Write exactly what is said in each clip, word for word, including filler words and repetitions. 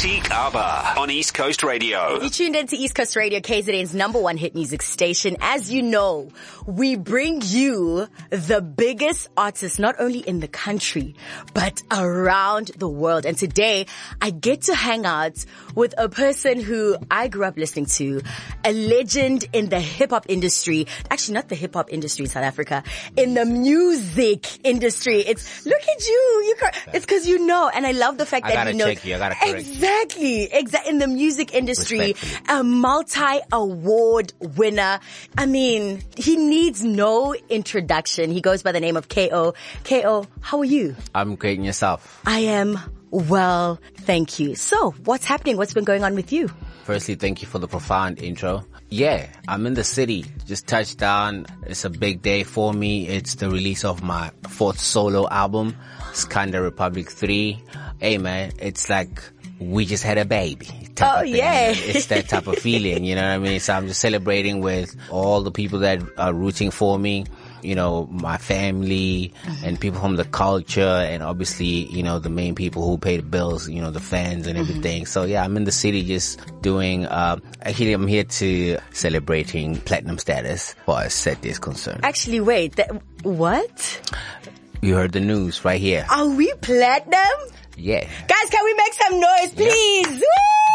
Seek Abba on East Coast Radio. You tuned into East Coast Radio, K Z N's number one hit music station. As you know, we bring you the biggest artists, not only in the country, but around the world. And today, I get to hang out with a person who I grew up listening to, a legend in the hip-hop industry. Actually, not the hip-hop industry in South Africa, in the music industry. It's, look at you. you it's because you know. And I love the fact I that you know. Check you. I gotta correct exactly. Exactly. In the music industry, a multi-award winner. I mean, he needs no introduction. He goes by the name of K O. K O, how are you? I'm great, and yourself? I am well, thank you. So, what's happening? What's been going on with you? Firstly, thank you for the profound intro. Yeah, I'm in the city. Just touched down. It's a big day for me. It's the release of my fourth solo album, Skanda Republic three. Hey man, it's like we just had a baby. Oh yeah. It's that type of feeling, you know what I mean? So I'm just celebrating with all the people that are rooting for me. You know, my family mm-hmm. and people from the culture, and obviously, you know, the main people who pay the bills, you know, the fans and everything. Mm-hmm. So yeah, I'm in the city just doing, uh, actually I'm here to celebrating platinum status for as set is concerned. Actually, wait, that, what? You heard the news right here. Are we platinum? Yeah. Guys, can we make some noise, please? Yeah. Woo!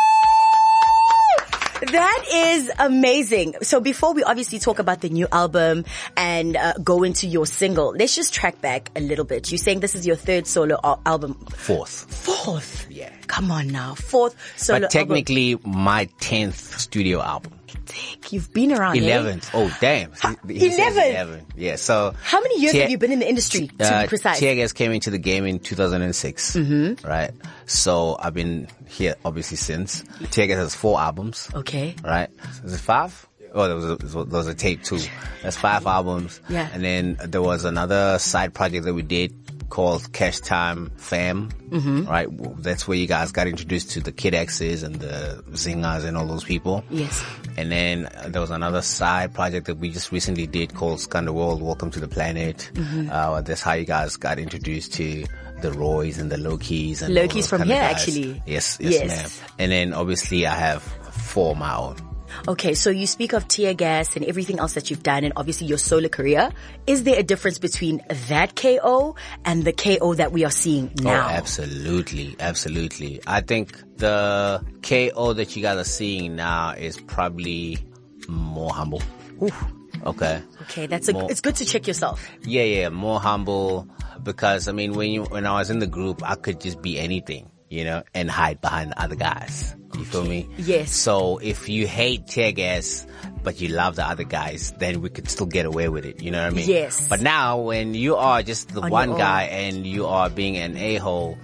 That is amazing. So before we obviously talk about the new album and uh, go into your single, let's just track back a little bit. You're saying this is your third solo al- album. Fourth. Fourth? Yeah. Come on now. Fourth solo album. But technically album. My tenth studio album. Dick, you've been around, eleventh. Eh? Oh, damn. eleven? eleven. Yeah, so. How many years Te- have you been in the industry, to uh, be precise? Tear Gas came into the game in two thousand six. Mm-hmm. Right? So I've been here obviously since. Tear Gas has four albums. Okay. Right? Is it five? Oh, there was a, there was a tape too. That's five albums. Yeah. And then there was another side project that we did called Cash Time Fam. Mm-hmm. Right? That's where you guys got introduced to the Kid X's and the Zingers and all those people. Yes. And then uh, there was another side project that we just recently did called Skanda World, Welcome to the Planet. Mm-hmm. Uh, that's how you guys got introduced to the Roys and the Loki's. And Loki's from here, actually. Yes, yes, yes, ma'am. And then obviously I have four of my own. Okay, so you speak of Tear Gas and everything else that you've done and obviously your solo career. Is there a difference between that K O and the K O that we are seeing now? Oh, absolutely. Absolutely. I think the K O that you guys are seeing now is probably more humble. Ooh. Okay. Okay, that's a, more, it's good to check yourself. Yeah, yeah, more humble because I mean when you, when I was in the group, I could just be anything, you know, and hide behind the other guys. You feel me? Yes. So if you hate Tear Gas, but you love the other guys, then we could still get away with it. You know what I mean? Yes. But now when you are just the On one guy and you are being an a-hole,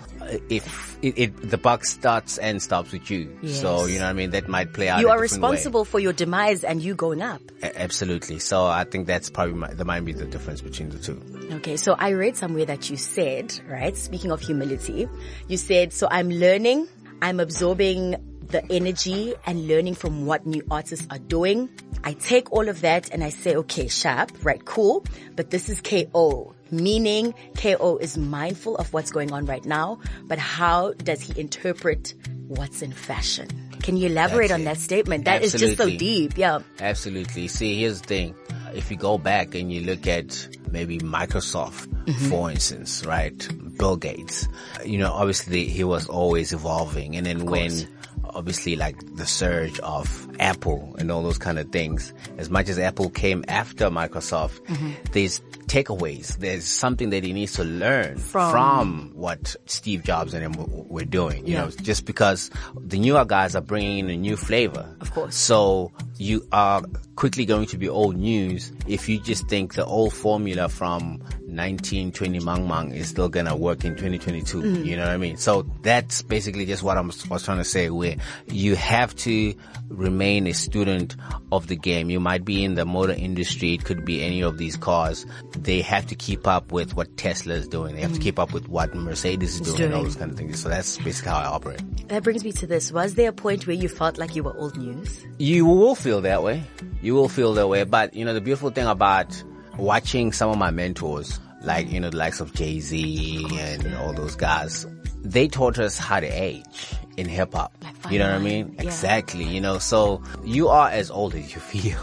if it, it the buck starts and stops with you. Yes. So, you know what I mean? That might play out You a are different responsible way. for your demise and you going up. A- absolutely. So I think that's probably my, that might be the difference between the two. Okay, so I read somewhere that you said, right, speaking of humility, you said, so I'm learning, I'm absorbing the energy and learning from what new artists are doing. I take all of that and I say, okay, sharp, right, cool, but this is K O. Meaning K O is mindful of what's going on right now, but how does he interpret what's in fashion? Can you elaborate on that statement? That Absolutely. Is just so deep, yeah. Absolutely. See, here's the thing. If you go back and you look at maybe Microsoft, mm-hmm. for instance, right? Bill Gates, you know, obviously he was always evolving. And then when obviously like the surge of Apple and all those kind of things, as much as Apple came after Microsoft, mm-hmm. there's takeaways. There's something that he needs to learn from, from what Steve Jobs and him w- were doing, you yeah. know, just because the newer guys are bringing in a new flavor. Of course. So you are quickly going to be old news if you just think the old formula from nineteen twenty Mang Mang is still gonna work in twenty twenty-two. Mm. You know what I mean? So that's basically just what I was, was trying to say, where you have to remain a student of the game. You might be in the motor industry. It could be any of these cars. They have to keep up with what Tesla is doing. They have mm. to keep up with what Mercedes is doing, doing and all those kind of things. So that's basically how I operate. That brings me to this. Was there a point where you felt like you were old news? You will feel that way. You will feel that way. But, you know, the beautiful thing about watching some of my mentors, like, you know, the likes of Jay-Z and all those guys, they taught us how to age. in hip hop. Like You know what I fine mean? wine, yeah. Exactly. You know, so you are as old as you feel.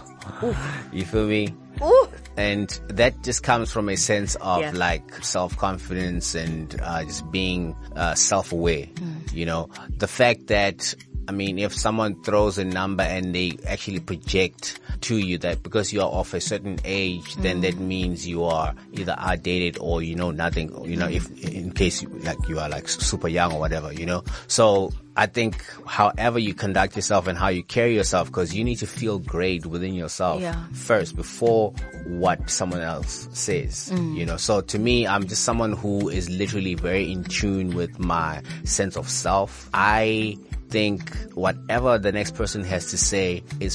You feel me? Ooh. And that just comes from a sense of Yeah. like self-confidence and uh, just being uh, self-aware. Mm. You know, the fact that, I mean, if someone throws a number and they actually project to you that because you are of a certain age, Mm. then that means you are either outdated or you know nothing, you know, if in case you, like you are like super young or whatever, you know. So I think however you conduct yourself and how you carry yourself, because you need to feel great within yourself Yeah. first before what someone else says, Mm. you know. So to me, I'm just someone who is literally very in tune with my sense of self. I think whatever the next person has to say is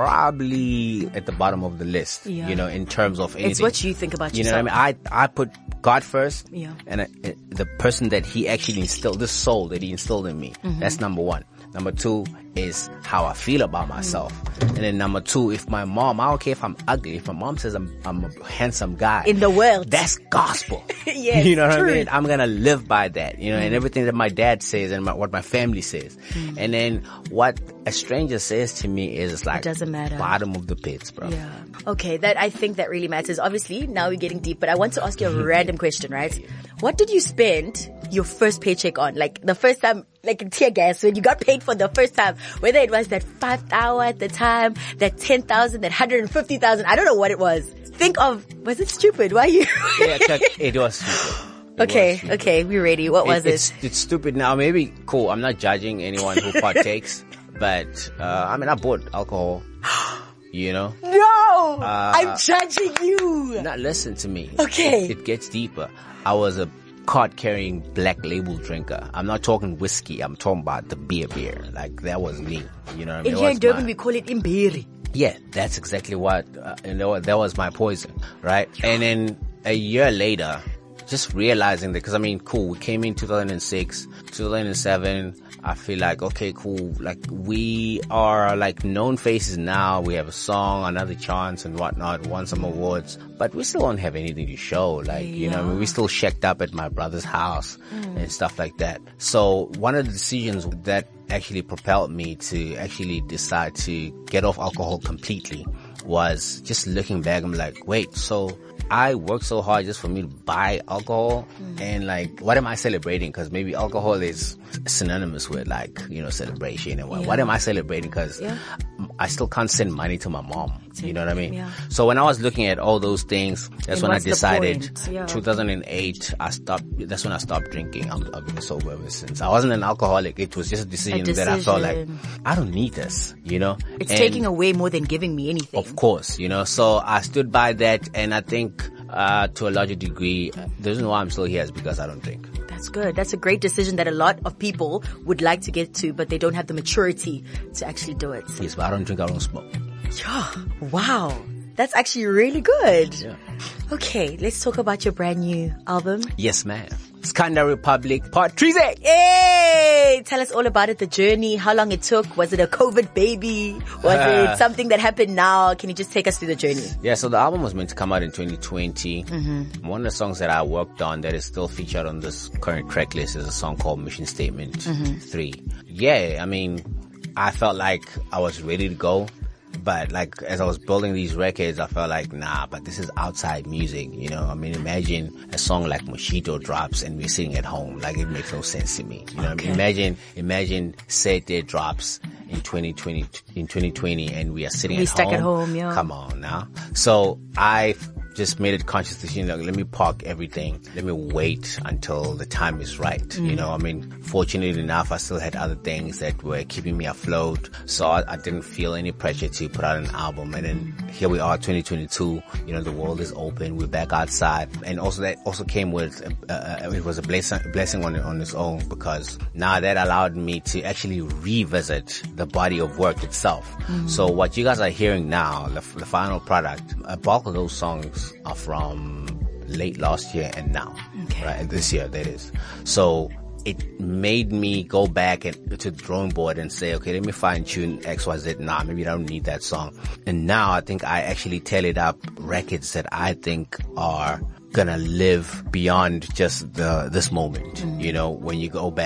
probably at the bottom of the list, Yeah. you know, in terms of anything. It's what you think about You know yourself. what I mean? I, I put God first. Yeah. And uh, uh, the person that he actually instilled, the soul that he instilled in me. Mm-hmm. That's number one. Number two is how I feel about myself. Mm. And then number two, if my mom, I don't care if I'm ugly, if my mom says I'm, I'm a handsome guy. In the world. That's gospel. Yes, you know what truth. I mean? I'm gonna live by that, you know, Mm. and everything that my dad says and my, what my family says. Mm. And then what a stranger says to me is like, doesn't matter. bottom of the pits, bro. Yeah. Okay, that I think that really matters. Obviously, now we're getting deep, but I want to ask you a random question, right? What did you spend your first paycheck on? Like the first time, like in tear gas, when you got paid for the first time, whether it was that five hour at the time, that ten thousand, that one hundred fifty thousand, I don't know what it was. Think of, was it stupid? Why you? Yeah, it, it was stupid. It okay, was stupid. okay, we're ready. What was it, it? It's, it's stupid now. Maybe cool. I'm not judging anyone who partakes, but uh, I mean, I bought alcohol. You know. No! Uh, I'm judging you! Now listen to me. Okay. It, it gets deeper. I was a card-carrying black label drinker. I'm not talking whiskey. I'm talking about the beer beer. Like that was me. You know what I mean? In It here was in Durban, my- we call it imbiri. Yeah, that's exactly what, uh, you know, that was my poison, right? And then a year later, just realizing that, cause I mean, cool, we came in two thousand six, two thousand seven, I feel like, okay, cool, like we are like known faces now, we have a song, another chance and whatnot, won some awards, but we still don't have anything to show, like, you know, I mean, we still checked up at my brother's house and stuff like that. So one of the decisions that actually propelled me to actually decide to get off alcohol completely was just looking back, I'm like, wait, so I worked so hard just for me to buy alcohol and like, what am I celebrating? Cause maybe alcohol is synonymous with like, you know, celebration and what, Yeah. what am I celebrating? Cause Yeah. I still can't send money to my mom. You know what I mean? Yeah. So when I was looking at all those things, that's And when I what's the decided point? Yeah. two thousand eight, I stopped, that's when I stopped drinking. I'm, I've been sober ever since. I wasn't an alcoholic. It was just a decision, A that I felt like, decision. I don't need this, you know? It's And- taking away more than giving me anything. of course, you know, so I stood by that, and I think, uh, to a larger degree, the reason why I'm still here is because I don't drink. That's good. That's a great decision that a lot of people would like to get to, but they don't have the maturity to actually do it. Yes, but I don't drink, I don't smoke. Yeah. Wow. That's actually really good. Yeah. Okay, let's talk about your brand new album. Yes, ma'am. Skanda Republic Part three. Yay! Tell us all about it, the journey, how long it took. Was it a COVID baby? Was Uh. it something that happened now? Can you just take us through the journey? Yeah, so the album was meant to come out in twenty twenty. Mm-hmm. One of the songs that I worked on that is still featured on this current track list is a song called Mission Statement Mm-hmm. three. Yeah, I mean, I felt like I was ready to go. But like, as I was building these records, I felt like, nah, but this is outside music, you know? I mean, imagine a song like Moshito drops and we're sitting at home. Like, it makes no sense to me. You know, Okay. imagine, imagine Say There drops in twenty twenty, in twenty twenty and we are sitting We at stuck home. at home, yeah. Come on now. So I just made a conscious decision, like, let me park everything. Let me wait until the time is right. Mm. You know, I mean, fortunately enough, I still had other things that were keeping me afloat. So I, I didn't feel any pressure to put out an album. And then here we are, twenty twenty-two. You know, the world is open. We're back outside. And also that also came with, uh, uh, it was a blessing, blessing on, on its own, because now that allowed me to actually revisit the body of work itself. Mm. So what you guys are hearing now, the, the final product, a bulk of those songs are from late last year and now, Okay. right? This year, that is. So it made me go back and to the drawing board and say, okay, let me fine tune X, Y, Z. Nah, maybe I don't need that song. And now I think I actually tallied up records that I think are gonna live beyond just the, this moment. You know, when you go back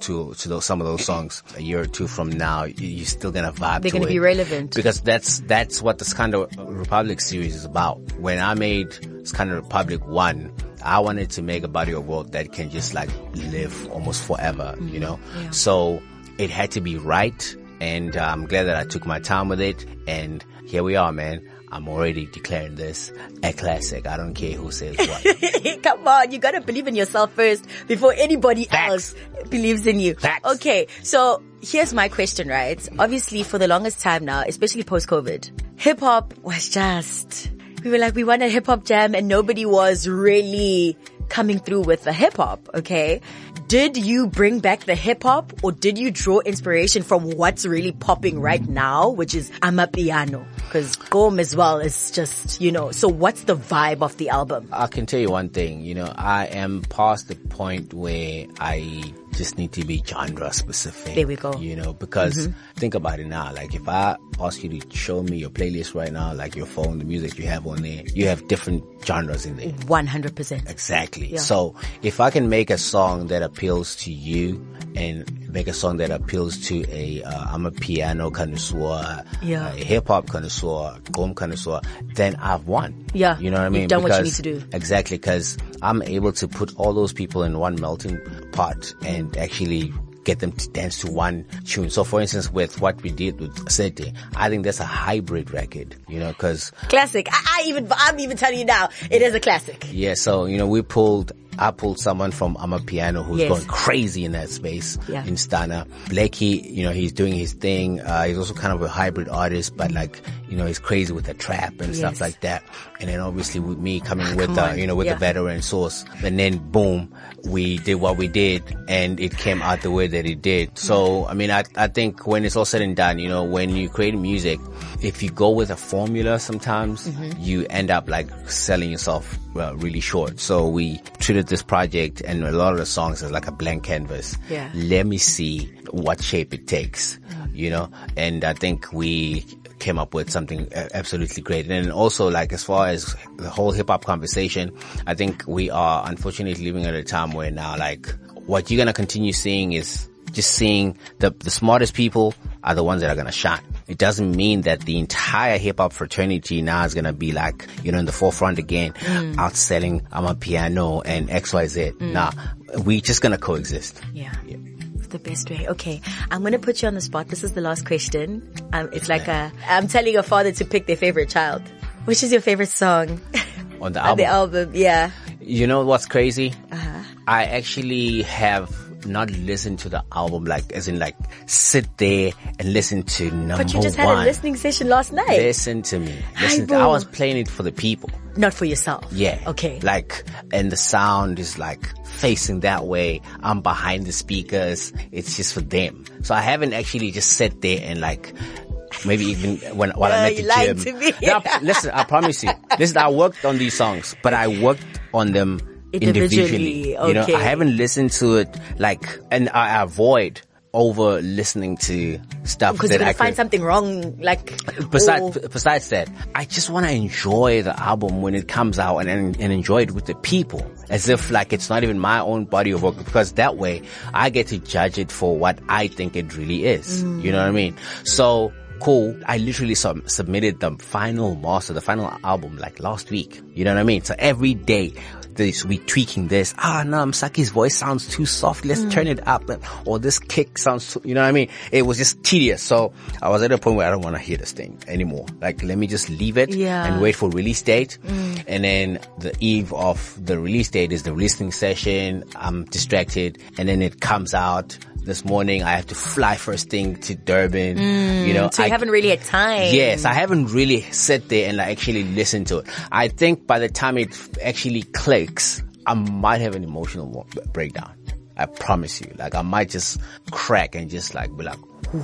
to to those, some of those songs a year or two from now, you, you're still gonna vibe. They're to gonna it. be relevant because that's that's what the Skanda Republic series is about. When I made Skanda Republic one, I wanted to make a body of work that can just like live almost forever, mm-hmm. you know. Yeah. So it had to be right, and uh, I'm glad that I took my time with it. And here we are, man. I'm already declaring this a classic. I don't care who says what. Come on, you gotta believe in yourself first before anybody Facts. else believes in you. Facts. Okay, so here's my question, right? Obviously, for the longest time now, especially post-COVID, hip-hop was just... We were like, we want a hip-hop jam, and nobody was really coming through with the hip-hop, okay? Did you bring back the hip-hop, or did you draw inspiration from what's really popping right now, which is Amapiano? Because Gqom as well is just, you know, so what's the vibe of the album? I can tell you one thing, you know, I am past the point where I just need to be genre specific. There we go. You know, because mm-hmm. think about it now, like if I ask you to show me your playlist right now, like your phone, the music you have on there, you have different genres in there. one hundred percent. Exactly. Yeah. So if I can make a song that appeals to you and make a song that appeals to a, uh, I'm a piano connoisseur, yeah. a hip hop connoisseur, Gqom connoisseur, then I've won. Yeah. You know what I mean? You've done because, what you need to do. Exactly. Cause I'm able to put all those people in one melting pot and actually get them to dance to one tune. So for instance, with what we did with Sete, I think that's a hybrid record, you know, cause. Classic. I, I even, I'm even telling you now, it is a classic. Yeah. So, you know, we pulled, I pulled someone from Amapiano who's yes. going crazy in that space yeah. in Stana. Blakey, you know, he's doing his thing. Uh, he's also kind of a hybrid artist, but like, you know, he's crazy with the trap and yes. stuff like that. And then obviously with me coming Come with, uh, you know, with yeah. the veteran source. And then boom, we did what we did and it came out the way that it did. So, I mean, I, I think when it's all said and done, you know, when you create music, if you go with a formula sometimes, mm-hmm. you end up like selling yourself uh, really short. So we treated this project and a lot of the songs as like a blank canvas. Yeah. Let me see what shape it takes, mm-hmm. you know, and I think we came up with something absolutely great. And also like as far as the whole hip hop conversation, I think we are unfortunately living at a time where now like what you're going to continue seeing is just seeing the, the smartest people are the ones that are going to shine. It doesn't mean that the entire hip hop fraternity now is going to be like, you know, in the forefront again, mm. outselling Amapiano and X Y Z. Mm. Nah, we just going to coexist. Yeah. yeah. The best way. Okay. I'm going to put you on the spot. This is the last question. Um, it's like a, I'm telling a father to pick their favorite child. Which is your favorite song? On the album? On the album, yeah. You know what's crazy? Uh-huh. I actually have not listened to the album, like, as in like, sit there and listen to number one. But you just had one. a listening session last night. Listen to me. Listen to, I was playing it for the people. Not for yourself. Yeah. Okay. Like, and the sound is like facing that way. I'm behind the speakers. It's just for them. So I haven't actually just sat there and like, maybe even when, while no, I'm at you the lied gym. To me. No, listen, I promise you. Listen, I worked on these songs, but I worked on them individually. individually. Okay. You know, I haven't listened to it like, and I avoid over listening to stuff because that you're I gonna find could, something wrong, like besides or... besides that, I just want to enjoy the album when it comes out and, and and enjoy it with the people, as if like it's not even my own body of work, because that way I get to judge it for what I think it really is. Mm. You know what I mean? So. Cool. I literally sub- submitted the final master, the final album like last week. You know what I mean? So every day this, we tweaking this. Ah, no, Msaki's voice sounds too soft. Let's mm. turn it up. Or this kick sounds too, you know what I mean? It was just tedious. So I was at a point where I don't want to hear this thing anymore. Like, let me just leave it yeah. and wait for release date. Mm. And then the eve of the release date is the releasing session. I'm distracted and then it comes out. This morning, I have to fly first thing to Durban. Mm, you know, so you I, haven't really had time. Yes, I haven't really sat there and like actually listened to it. I think by the time it actually clicks, I might have an emotional breakdown. I promise you. Like, I might just crack and just like be like,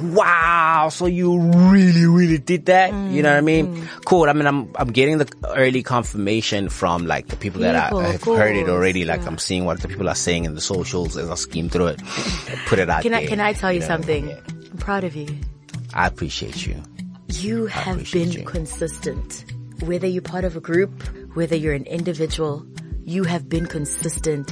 wow, so you really, really did that? Mm, you know what I mean? Mm. Cool. I mean, I'm, I'm getting the early confirmation from like the people, people that I, have heard it already. Like, yeah. I'm seeing what the people are saying in the socials as I scheme through it, put it out can there. I, can I tell you, you know, something? Yeah. I'm proud of you. I appreciate you. You have been you. consistent. Whether you're part of a group, whether you're an individual, you have been consistent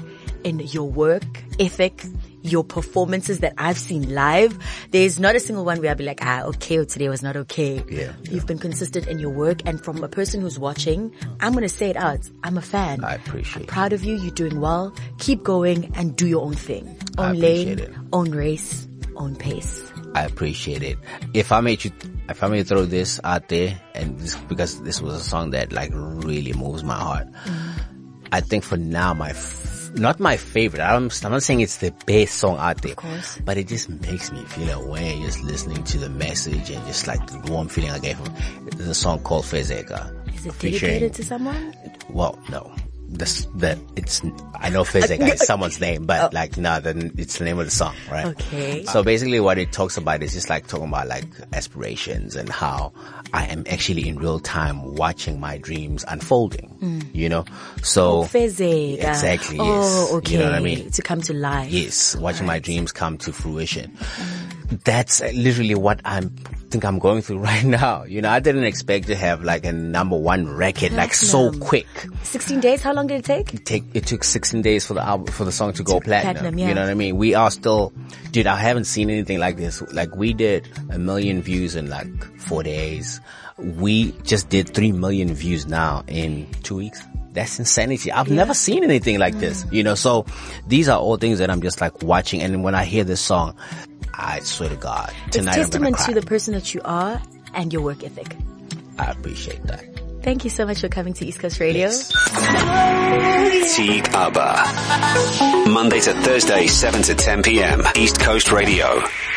in your work ethic, your performances that I've seen live. There's not a single one where I'll be like, ah, okay, or today was not okay. Yeah, You've yeah. been consistent in your work, and from a person who's watching, I'm going to say it out. I'm a fan. I appreciate I'm proud of you. You're doing well. Keep going and do your own thing. I Own appreciate lane, it. own race, own pace. I appreciate it. If I made you, if I may throw this out there, and this, because this was a song that like really moves my heart. Mm. I think for now, my, f- not my favorite. I'm, I'm not saying it's the best song out there, of course, but it just makes me feel a way just listening to the message and just like the warm feeling I get from it. There's a song called Fezeka. Is it dedicated to someone? Well, no. This, that it's, I know Fezeka is someone's name, but oh. like, no, then it's the name of the song, right? Okay. So basically what it talks about is just like talking about like aspirations and how I am actually in real time watching my dreams unfolding, mm. you know? So. Oh, Fezeka. Exactly, yes. Oh, okay. You know what I mean? To come to life. Yes. Watching right. my dreams come to fruition. Mm. That's literally what I'm, think I'm going through right now. You know, I didn't expect to have like a number one record platinum. Like so quick. sixteen days? How long did it take? It take, it took sixteen days for the album, for the song to go platinum. platinum yeah. You know what I mean? We are still, dude, I haven't seen anything like this. Like we did a million views in like four days. We just did three million views now in two weeks. That's insanity. I've yeah. never seen anything like mm. this, you know, so these are all things that I'm just like watching. And when I hear this song, I swear to God, tonight it's testament I'm to the person that you are and your work ethic. I appreciate that. Thank you so much for coming to East Coast Radio. Yes. T Aba. Monday to Thursday, seven to ten p.m. East Coast Radio.